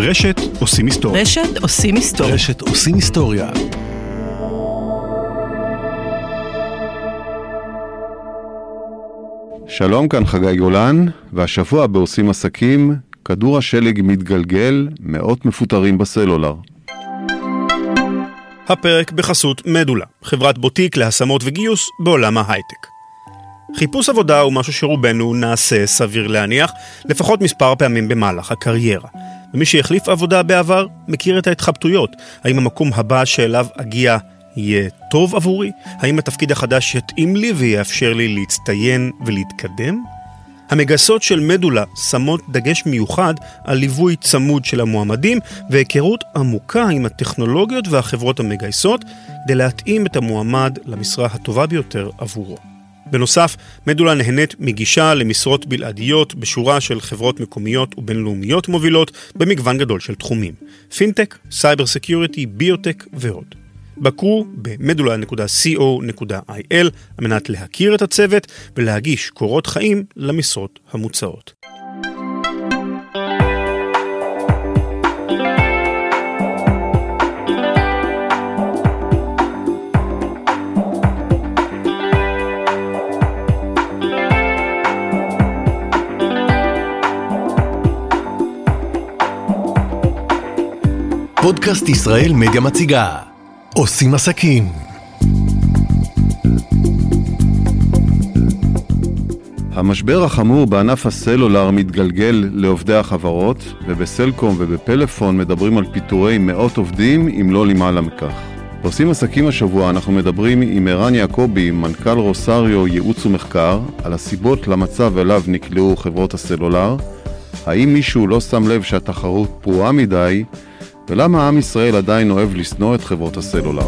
רשת עושים היסטוריה. רשת עושים היסטוריה. רשת עושים היסטוריה. שלום, כאן חגי גולן, והשבוע בעושים עסקים, כדור השלג מתגלגל, מאות מפוטרים בסלולר. הפרק בחסות מדולה, חברת בוטיק להשמות וגיוס בעולם ההייטק. חיפוש עבודה הוא משהו שרובנו נעשה סביר להניח, לפחות מספר פעמים במהלך הקריירה. ומי שהחליף עבודה בעבר מכיר את ההתחבטויות. האם המקום הבא שאליו אגיע יהיה טוב עבורי? האם התפקיד החדש יתאים לי ויאפשר לי להצטיין ולהתקדם? המגייסות של מדולה שמות דגש מיוחד על ליווי צמוד של המועמדים והיכרות עמוקה עם הטכנולוגיות והחברות המגייסות כדי להתאים את המועמד למשרה הטובה ביותר עבורו. בנוסף, מדולה נהנית מגישה למשרות בלעדיות בשורה של חברות מקומיות ובינלאומיות מובילות במגוון גדול של תחומים. פינטק, סייבר סקיוריטי, ביוטק ועוד. בקרו במדולה.co.il על מנת להכיר את הצוות ולהגיש קורות חיים למשרות המוצעות. פודקאסט ישראל מדיה מציגה עושים עסקים. המשבר החמור בענף הסלולר מתגלגל לעובדי החברות, ובסלקום ובפלאפון מדברים על פיטורי מאות עובדים, אם לא למעלה מכך. עושים עסקים השבוע אנחנו מדברים עם ערן יעקבי, מנכ"ל רוסריו ייעוץ ומחקר, על הסיבות למצב אליו נקלעו חברות הסלולר, האם מישהו לא שם לב שהתחרות פרועה מדי, ולמה עם ישראל עדיין אוהב לשנוא את חברות הסלולר.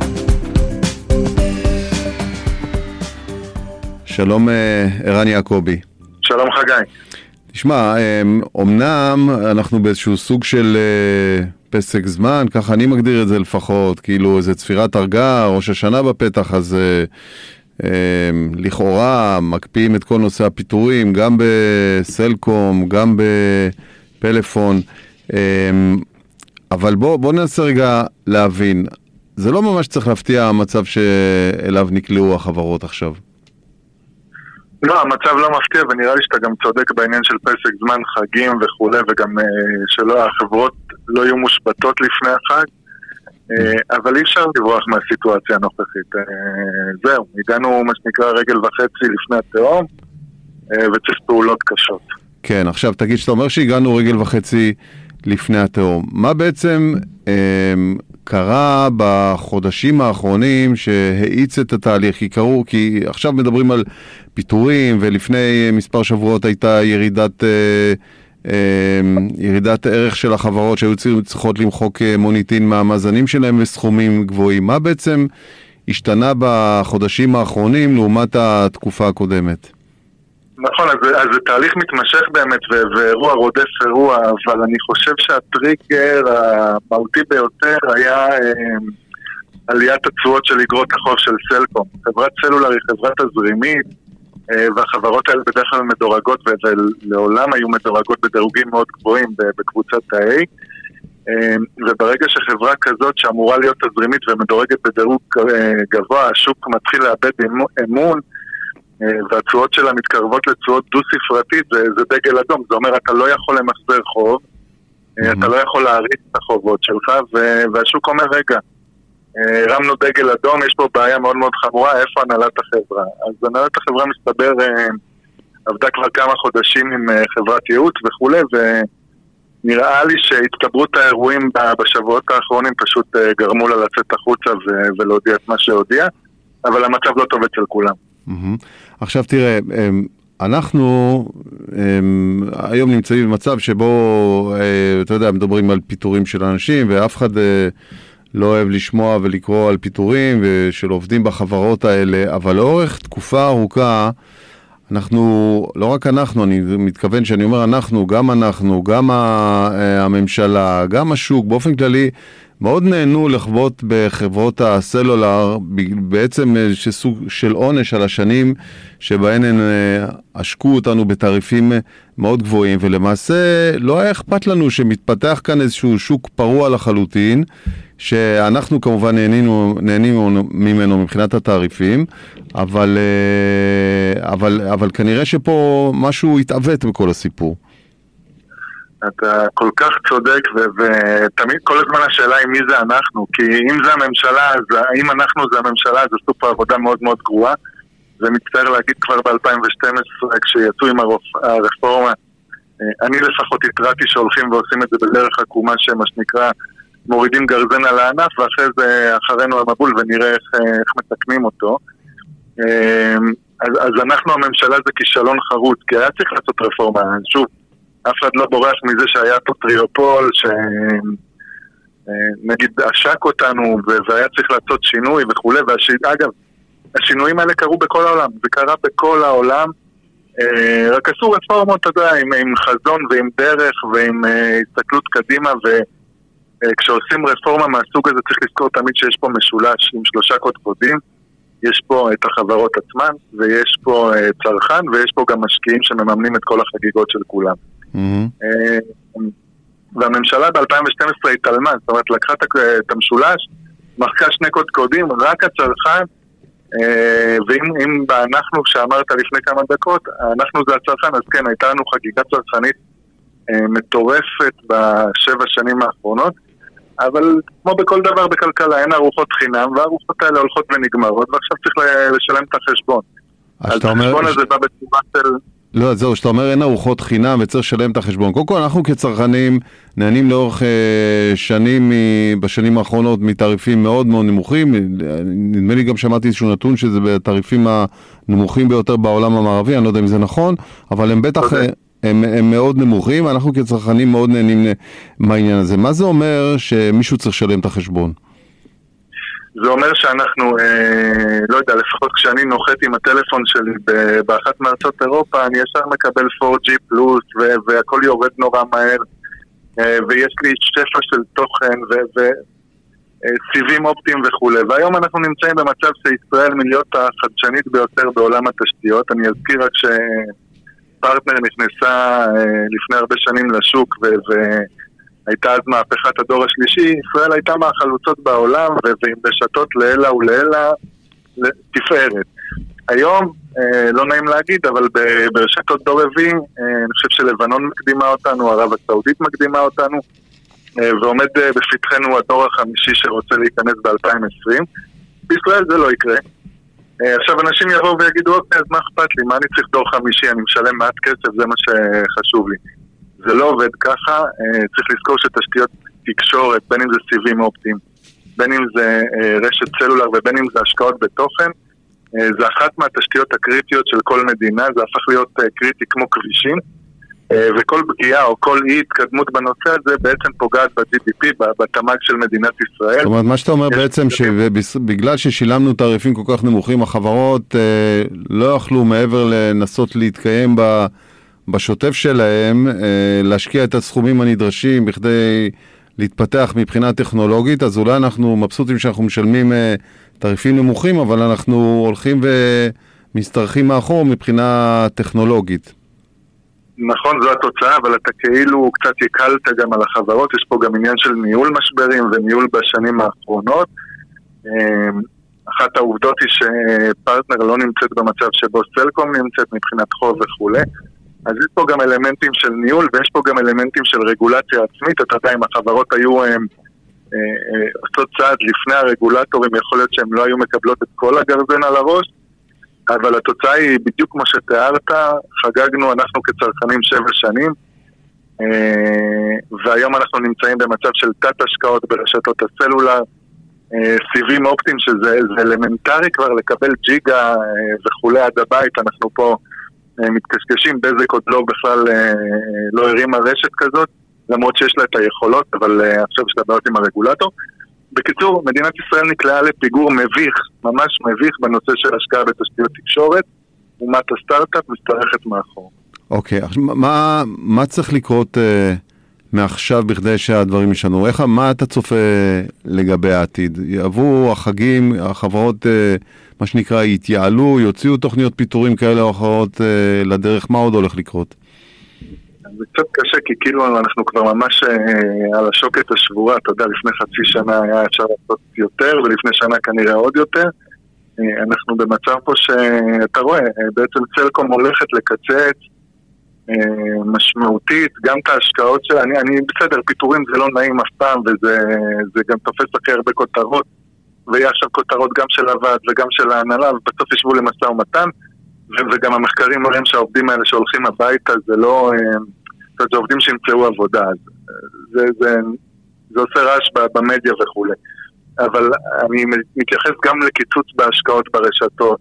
שלום ערן יעקבי. שלום חגי. תשמע, אמנם אנחנו באיזשהו סוג של פסק זמן, ככה אני מגדיר את זה לפחות, כאילו איזה צפירת הרגעה, ראש השנה בפתח, אז לכאורה מקפיאים את כל נושא הפיטורים, גם בסלקום, גם בפלאפון, אבל בוא ננסה רגע להבין, זה לא ממש צריך להפתיע המצב שאליו נקלעו החברות עכשיו. לא, המצב לא מפתיע, ונראה לי שאתה גם צודק בעניין של פסק זמן, חגים וכו', וגם שלא, החברות לא יהיו מושבתות לפני החג, אבל אי אפשר לברוח מהסיטואציה הנוכחית. זהו, הגענו מה שנקרא רגל וחצי לפני התהום, וצריך פעולות קשות. כן, עכשיו תגיד שאתה אומר שהגענו רגל וחצי לפני התהום. מה בעצם קרה בחודשים האחרונים שהאיץ את התהליך? כי עכשיו מדברים על פיטורים, ולפני מספר שבועות הייתה ירידת ערך של החברות שהיו צריכות למחוק מוניטין מהמאזנים שלהם בסכומים גבוהים. מה בעצם השתנה בחודשים האחרונים לעומת התקופה הקודמת? נכון, אז זה תהליך מתמשך באמת, ואירוע רודף אירוע, אבל אני חושב שהטריגר המהותי ביותר היה עליית התשואות של אגרות החוב של סלקום. חברת סלולר היא חברה תזרימית, והחברות האלה בדרך כלל מדורגות, ולעולם היו מדורגות בדירוגים מאוד גבוהים בקבוצת ה-A, וברגע שחברה כזאת שאמורה להיות תזרימית ומדורגת בדירוג גבוה, השוק מתחיל לאבד אמון, והתשואות שלה מתקרבות לתשואות דו-ספרתית, זה דגל אדום. זה אומר, אתה לא יכול למחזר חוב, אתה לא יכול להריץ את החובות שלך, והשוק אומר, רגע, הרמנו דגל אדום, יש פה בעיה מאוד מאוד חמורה, איפה הנהלת החברה? אז הנהלת החברה מסתבר, עבדה כבר כמה חודשים עם חברת ייעוץ וכו', ונראה לי שהתקברות האירועים בשבועות האחרונים פשוט גרמו לה לצאת החוצה ולהודיע את מה שהודיע, אבל המצב לא טוב אצל כולם. עכשיו תראה, אנחנו היום נמצאים במצב שבו, אתה יודע, מדברים על פיטורים של אנשים, ואף אחד לא אוהב לשמוע ולקרוא על פיטורים ושל עובדים בחברות האלה, אבל לאורך תקופה ארוכה, אנחנו, לא רק אנחנו, אני מתכוון שאני אומר אנחנו, גם הממשלה, גם השוק, באופן כללי, מאוד נהנו לחוות בחברות הסלולר, בעצם סוג של עונש על השנים שבהן הן עשקו אותנו בתעריפים מאוד גבוהים, ולמעשה לא היה אכפת לנו שמתפתח כאן איזשהו שוק פרוע לחלוטין, שאנחנו כמובן נהנינו ממנו מבחינת התעריפים, אבל כנראה שפה משהו התעוות בכל הסיפור. אתה כל כך צודק, ותמיד כל הזמן השאלה היא מי זה אנחנו, כי אם זה הממשלה, אם אנחנו זה הממשלה, אז עשו פה עבודה מאוד מאוד גרועה, ומצטער להגיד כבר ב-2012 כשיצאו עם הרפורמה, אני לפחות התרעתי שהולכים ועושים את זה בדרך עקומה שמה שנקרא מורידים גרזן על הענף, ואחרי זה אחרינו המבול ונראה איך מתקנים אותו. אז אנחנו הממשלה זה כישלון חרוץ, כי היה צריך לעשות רפורמה, שוב, אף אחד לא בורח מזה שהיה פה טריופול שנגיד עשק אותנו והיה צריך לעשות שינוי וכו'. אגב, השינויים האלה קרו בכל העולם, זה קרה בכל העולם, רק עשו רפורמות, אתה יודע, עם חזון ועם דרך ועם הסתכלות קדימה, וכשעושים רפורמה מהסוג הזה צריך לזכור תמיד שיש פה משולש עם 3 קודקודים, יש פה את החברות עצמן ויש פה צרכן ויש פה גם משקיעים שמממנים את כל החגיגות של כולם. והממשלה ב-2012 התעלמה, זאת אומרת לקחה את המשולש, מחקה 2 קודקודים, רק הצרכן, ואם אנחנו שאמרת לפני כמה דקות, אנחנו זה הצרכן, אז כן, הייתה לנו חגיגה צרכנית מטורפת ב7 שנים האחרונות, אבל כמו בכל דבר בכלכלה, אין ארוחות חינם, והארוחות האלה הולכות ונגמרות, ועכשיו צריך לשלם את החשבון. אז החשבון הזה בא בצורה של... לא, זהו, שאתה אומר אין ארוחות חינם וצריך לשלם את החשבון. קודם כל, אנחנו כצרכנים נהנים לאורך שנים, בשנים האחרונות, מתעריפים מאוד מאוד נמוכים. נדמה לי גם שמעתי איזשהו נתון שזה בתעריפים הנמוכים ביותר בעולם המערבי, אני לא יודע אם זה נכון, אבל הם בטח... הם מאוד נמוכים, אנחנו כצרכנים מאוד נהנים מהעניין הזה. מה זה אומר שמישהו צריך לשלם את החשבון? זה אומר שאנחנו, לא יודע, לפחות כשאני נוחת עם הטלפון שלי באחת מארצות אירופה, אני ישר מקבל 4G פלוס, והכל יורד נורא מהר, ויש לי שפע של תוכן, וסיבים אופטיים וכו'. והיום אנחנו נמצאים במצב שישראל מלהיות החדשנית ביותר בעולם התשתיות. אני אזכיר רק פרטנר נכנסה לפני הרבה שנים לשוק והייתה אז מהפכת הדור השלישי. ישראל הייתה מהחלוצות בעולם ועם רשתות לעילה ולעילה תפארת. היום, לא נעים להגיד, אבל ברשתות דור רביעי, אני חושב שלבנון מקדימה אותנו, ערב הסעודית מקדימה אותנו, ועומד בפתחנו הדור החמישי שרוצה להיכנס ב-2020. בישראל זה לא יקרה. עכשיו אנשים יבואו ויגידו, אוקיי, אז מה אכפת לי? מה אני צריך דור חמישי? אני משלם מעט כסף, זה מה שחשוב לי. זה לא עובד ככה, צריך לזכור שתשתיות תקשורת, בין אם זה סיבים אופטיים, בין אם זה רשת סלולר ובין אם זה השקעות בתוכן, זה אחת מהתשתיות הקריטיות של כל מדינה, זה הפך להיות קריטי כמו כבישים, וכל פגיעה או כל אי התקדמות בנושא הזה בעצם פוגעת ב-GDP, בתמ"ג של מדינת ישראל. זאת אומרת, מה שאתה אומר בעצם שבגלל ששילמנו תעריפים כל כך נמוכים, החברות לא יכלו מעבר לנסות להתקיים בשוטף שלהם, להשקיע את הסכומים הנדרשים בכדי להתפתח מבחינה טכנולוגית, אז אולי אנחנו מבסוטים שאנחנו משלמים תעריפים נמוכים, אבל אנחנו הולכים ומסתרחים מאחור מבחינה טכנולוגית. נכון, זו התוצאה, אבל אתה כאילו קצת יקלת גם על החברות, יש פה גם עניין של ניהול משברים וניהול בשנים האחרונות. אחת העובדות היא שפרטנר לא נמצאת במצב שבו סלקום נמצאת מבחינת חוב וכו'. אז יש פה גם אלמנטים של ניהול ויש פה גם אלמנטים של רגולציה עצמית. אתה יודע, אם החברות היו עושות צעד לפני הרגולטורים, יכול להיות שהם לא היו מקבלות את כל הגרזן על הראש, אבל התוצאה היא בדיוק כמו שתיארת, חגגנו אנחנו כצרכנים 7 שנים, והיום אנחנו נמצאים במצב של תת השקעות ברשתות הסלולר, סיבים אופטיים שזה אלמנטרי כבר לקבל ג'יגה וכולי עד הבית, אנחנו פה מתקשקשים, בזק עוד לא בכלל לא הרימה רשת כזאת, למרות שיש לה את היכולות, אבל עכשיו יש לה בעיות עם הרגולטור. בקיצור, מדינת ישראל נקלעה לפיגור מביך, ממש מביך בנושא של השקעה בתשתיות תקשורת, אומת הסטארט-אפ מסתרכת מאחור. אוקיי, מה צריך לקרות מעכשיו בכדי שהדברים ישנו? מה אתה צופה לגבי העתיד? יעברו החגים, החברות, מה שנקרא, יתייעלו, יוציאו תוכניות פיטורים כאלה או אחרות לדרך, מה עוד הולך לקרות? זה קצת קשה, כי כאילו אנחנו כבר ממש על השוקת השבורה, אתה יודע, לפני חצי שנה היה אפשר לעשות יותר, ולפני שנה כנראה עוד יותר. אנחנו במצב פה שאתה רואה, בעצם סלקום הולכת לקצץ משמעותית, גם את ההשקעות שלה, אני בסדר, פיטורים זה לא נעים אף פעם, וזה גם תופס הכי הרבה כותרות, ויש עכשיו כותרות גם של הוועד וגם של ההנהלה, ובסוף ישבו למשא ומתן, וגם המחקרים מראים שהעובדים האלה שהולכים הביתה, זה לא, זה עובדים שימצאו עבודה, זה עושה רעש במדיה וכו'. אבל אני מתייחס גם לקיצוץ בהשקעות ברשתות,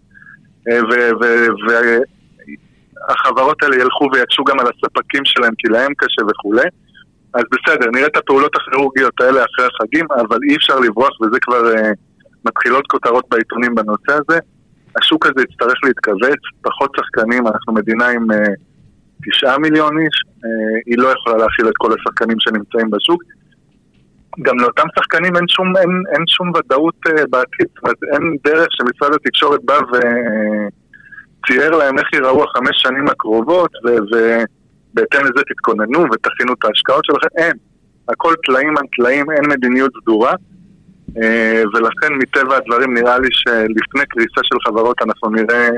והחברות האלה ילכו ויקשו גם על הספקים שלהם, כי להם קשה וכו'. אז בסדר, נראה את הפעולות הכירורגיות האלה אחרי החגים, אבל אי אפשר לברוח, וזה כבר מתחילות כותרות בעיתונים בנושא הזה. השוק הזה יצטרך להתכווץ, פחות שחקנים, אנחנו מדינה עם 9 מיליון איש, היא לא יכולה להכיל את כל השחקנים שנמצאים בשוק. גם לאותם שחקנים אין שום ודאות בעתיד, אין דרך שמשרד התקשורת בא וצייר להם איך ייראו 5 שנים הקרובות, ובהתאם לזה תתכוננו ותכינו את ההשקעות שלכם, אין. הכל תלאים על תלאים, אין מדיניות סדורה, ולכן מטבע הדברים נראה לי שלפני קריסה של חברות אנחנו נראה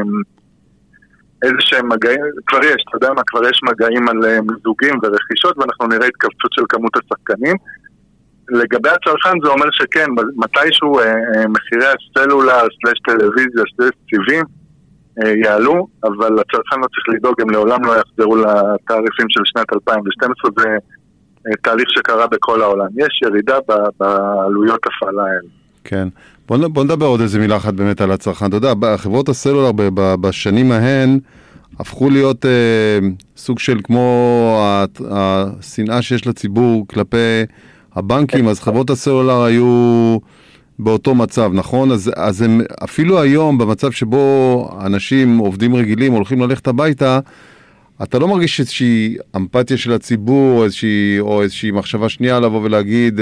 איזה שהם מגעים, כבר יש, אתה יודע מה, כבר יש מגעים על מזוגים ורכישות, ואנחנו נראה התכווצות של כמות השחקנים. לגבי הצרכן זה אומר שכן, מתישהו מחירי הסלולר, סלש טלוויזיה, סלש סיבים יעלו, אבל הצרכן לא צריך לדאוג, הם לעולם לא יחזרו לתעריפים של שנת 2012, זה תהליך שקרה בכל העולם. יש ירידה בעלויות הפעלה האלה. כן. בוא נדבר עוד איזה מילה אחת באמת על הצרכן. אתה יודע, חברות הסלולר בשנים ההן הפכו להיות סוג של כמו השנאה שיש לציבור כלפי הבנקים, אז חברות הסלולר היו באותו מצב, נכון? אז הם אפילו היום במצב שבו אנשים עובדים רגילים הולכים ללכת הביתה, אתה לא מרגיש איזושהי אמפתיה של הציבור, או איזושהי מחשבה שנייה לבוא ולהגיד,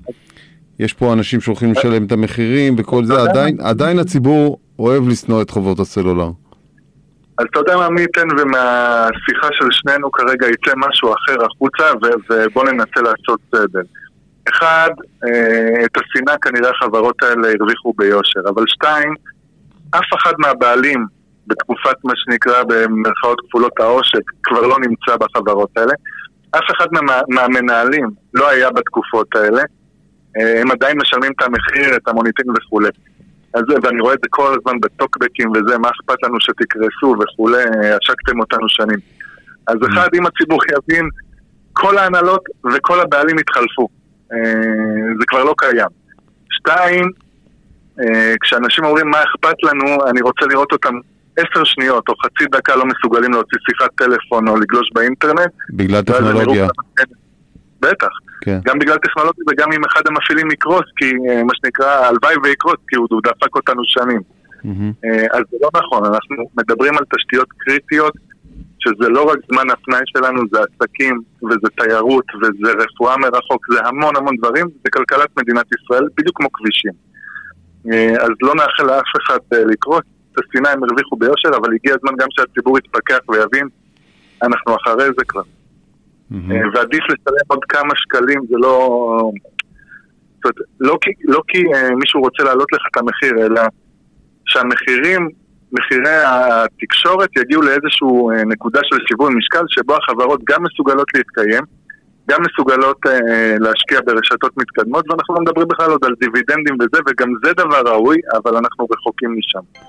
יש פה אנשים שהולכים לשלם את המחירים וכל זה, עדיין הציבור אוהב לסנוע את חברות הסלולר. אז אתה יודע מה, מי ייתן ומהשיחה של שנינו כרגע יצא משהו אחר החוצה, ובוא ננסה לעשות סדר. אחד, את השנאה כנראה החברות האלה הרוויחו ביושר, אבל 2, אף אחד מהבעלים בתקופת מה שנקרא במרכאות כפולות העושק כבר לא נמצא בחברות האלה, אף אחד מהמנהלים לא היה בתקופות האלה, הם עדיין משלמים את המחיר, את המוניטין וכו'. אז ואני רואה את זה כל הזמן בטוקבקים וזה, מה אכפת לנו שתקרסו וכו', השקתם אותנו שנים. אז אחד, אם הציבור יבין, כל ההנהלות וכל הבעלים התחלפו. זה כבר לא קיים. 2, כשאנשים אומרים מה אכפת לנו, אני רוצה לראות אותם 10 שניות או חצי דקה לא מסוגלים להוציא שיחת טלפון או לגלוש באינטרנט. בגלל טכנולוגיה. בטח. כן. גם בגלל טכנולוגיה וגם אם אחד המפעילים יקרוס, כי מה שנקרא הלוואי ויקרוס, כי הוא דפק אותנו שנים. אז זה לא נכון, אנחנו מדברים על תשתיות קריטיות, שזה לא רק זמן הפנאי שלנו, זה עסקים, וזה תיירות, וזה רפואה מרחוק, זה המון המון דברים, זה כלכלת מדינת ישראל, בדיוק כמו כבישים. אז לא נאחל לאף אחד לקרוס, את השנאה הם הרוויחו ביושר, אבל הגיע הזמן גם שהציבור יתפקח ויבין, אנחנו אחרי זה כבר. ועדיף לשלם עוד כמה שקלים, זה לא כי מישהו רוצה להעלות לך את המחיר, אלא שהמחירים, מחירי התקשורת יגיעו לאיזשהו נקודה של שיווי משקל, שבו החברות גם מסוגלות להתקיים, גם מסוגלות להשקיע ברשתות מתקדמות, ואנחנו לא מדברים בכלל עוד על דיבידנדים וזה, וגם זה דבר ראוי, אבל אנחנו רחוקים משם.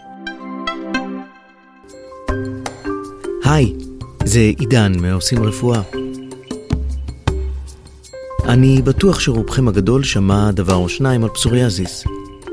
היי, זה עידן מעושים רפואה. אני בטוח שרובכם הגדול שמע דבר או שניים על פסוריאזיס.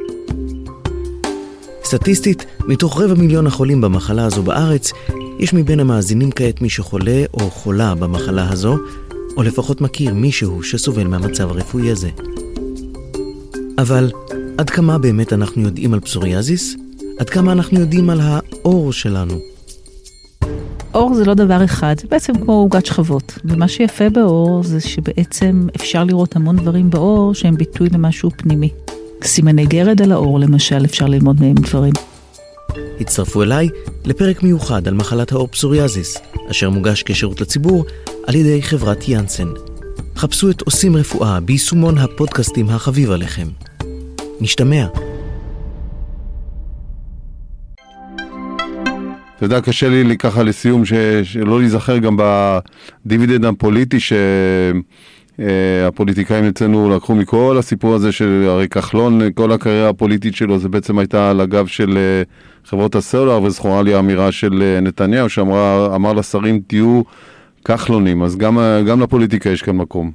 סטטיסטית, מתוך 250,000 החולים במחלה הזו בארץ, יש מבין המאזינים כעת מי שחולה או חולה במחלה הזו, או לפחות מכיר מישהו שסובל מהמצב הרפואי הזה. אבל עד כמה באמת אנחנו יודעים על פסוריאזיס? עד כמה אנחנו יודעים על האור שלנו? אור זה לא דבר אחד, זה בעצם כמו עוגת שכבות. ומה שיפה באור זה שבעצם אפשר לראות המון דברים באור שהם ביטוי למשהו פנימי. סימני גרד על האור למשל, אפשר ללמוד מהם דברים. הצטרפו אליי לפרק מיוחד על מחלת האור פסוריאזיס, אשר מוגש כשירות לציבור על ידי חברת יאנסן. חפשו את עושים רפואה ביישומון הפודקאסטים החביב עליכם. נשתמע. אתה יודע, קשה לי ככה לסיום שלא להיזכר גם בדיבידנד הפוליטי שהפוליטיקאים אצלנו לקחו מכל הסיפור הזה של הרי כחלון, כל הקריירה הפוליטית שלו זה בעצם הייתה על הגב של חברות הסלולר, וזכורה לי האמירה של נתניהו שאמר לשרים תהיו כחלונים, אז גם לפוליטיקה יש כאן מקום.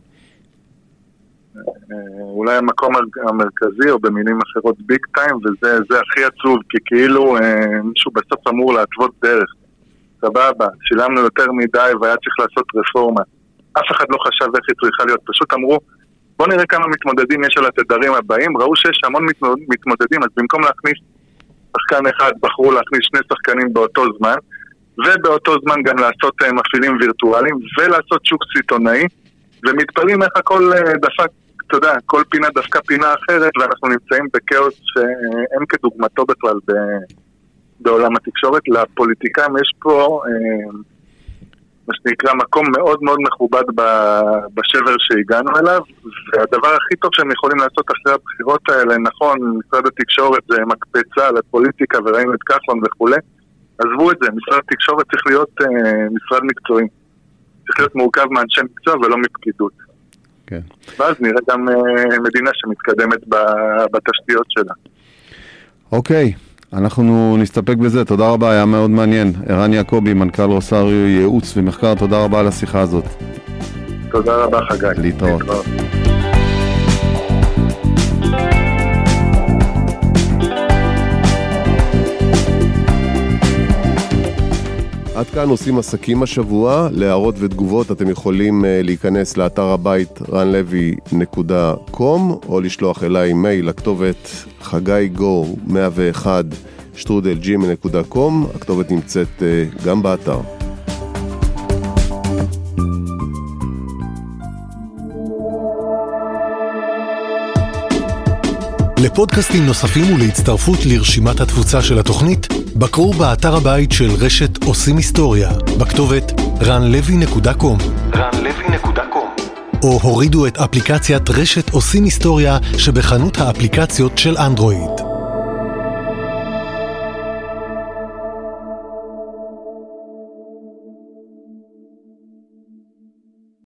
אולי המקום המרכזי, או במילים אחרות ביג טיים, וזה הכי עצוב, כי כאילו מישהו בסוף אמור להתוות דרך. סבבה, שילמנו יותר מדי והיה צריך לעשות רפורמה. אף אחד לא חשב איך היא צריכה להיות, פשוט אמרו, בוא נראה כמה מתמודדים יש על התדרים הבאים, ראו שיש המון מתמודדים, אז במקום להכניס שחקן אחד, בחרו להכניס 2 שחקנים באותו זמן, ובאותו זמן גם לעשות מפעילים וירטואליים, ולעשות שוק סיטונאי, ומתפלאים איך הכל דפק, אתה יודע, כל פינה דווקא פינה אחרת, ואנחנו נמצאים בקאוס שאין כדוגמתו בכלל בעולם התקשורת. לפוליטיקאים יש פה מה שנקרא מקום מאוד מאוד מכובד בשבר שהגענו אליו, והדבר הכי טוב שהם יכולים לעשות אחרי הבחירות האלה, נכון, משרד התקשורת זה מקפצה לפוליטיקה וראינו את כחלון וכו', עזבו את זה, משרד התקשורת צריך להיות משרד מקצועי, צריך להיות מורכב מאנשי מקצוע ולא מפקידות. כן. ואז נראה גם מדינה שמתקדמת בתשתיות שלה. אוקיי, אנחנו נסתפק בזה, תודה רבה, היה מאוד מעניין. ערן יעקבי, מנכ"ל רוסריו ייעוץ ומחקר, תודה רבה על השיחה הזאת. תודה רבה חגי. להתראות. עד כאן עושים עסקים השבוע. להערות ותגובות אתם יכולים להיכנס לאתר הבית ranlevy.com או לשלוח אליי מייל לכתובת xagaigor101@gmail.com. הכתובת נמצאת גם באתר. לפודקאסטים נוספים ולהצטרפות לרשימת התפוצה של התוכנית, בקרו באתר הבית של רשת עושים היסטוריה, בכתובת ranlevy.com או הורידו את אפליקציית רשת עושים היסטוריה שבחנות האפליקציות של אנדרואיד.